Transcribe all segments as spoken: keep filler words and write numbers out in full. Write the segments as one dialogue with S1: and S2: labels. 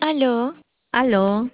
S1: Aló,
S2: Aló,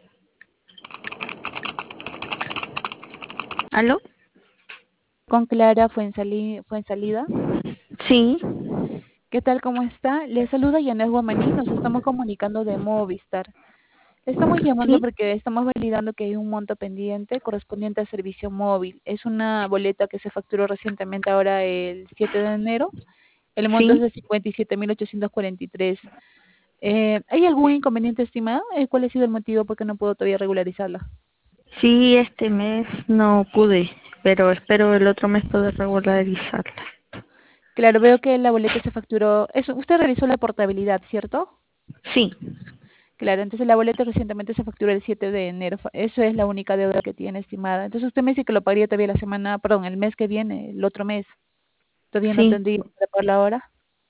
S2: aló,
S3: Con Clara Fuensali- Fuensalida.
S2: sí,
S3: ¿Qué tal? ¿Cómo está? Le saluda Yanet Guamaní. Nos estamos comunicando de Movistar. Le estamos llamando
S2: sí,
S3: porque estamos validando que hay un monto pendiente correspondiente al servicio móvil. Es una boleta que se facturó recientemente ahora el siete de enero. El monto es
S2: sí,
S3: de cincuenta y siete mil ochocientos cuarenta y tres. Eh, ¿hay algún inconveniente estimado? Eh, ¿Cuál ha sido el motivo por qué no puedo todavía regularizarla?
S2: sí, este mes no pude, pero espero el otro mes poder regularizarla.
S3: Claro, veo que la boleta se facturó. Eso, usted realizó la portabilidad, ¿cierto?
S2: Sí,
S3: Claro, entonces la boleta recientemente se facturó el siete de enero. fa- Eso es la única deuda que tiene estimada. Entonces usted me dice que lo pagaría todavía la semana, perdón, el mes que viene, el otro mes. Todavía no
S2: sí,
S3: tendría para pagarla ahora.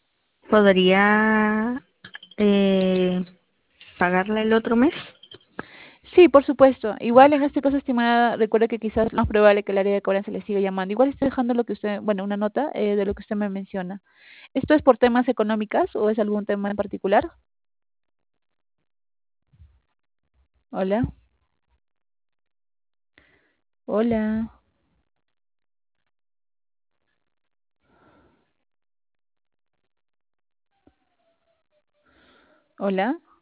S2: podría eh, pagarla el otro mes.
S3: Sí, por supuesto. Igual en este caso, estimada, recuerde que quizás lo más probable que el área de cobranza le siga llamando. Igual estoy dejando lo que usted, bueno, una nota eh, de lo que usted me menciona. ¿Esto es por temas económicas o es algún tema en particular? Hola, hola, hola.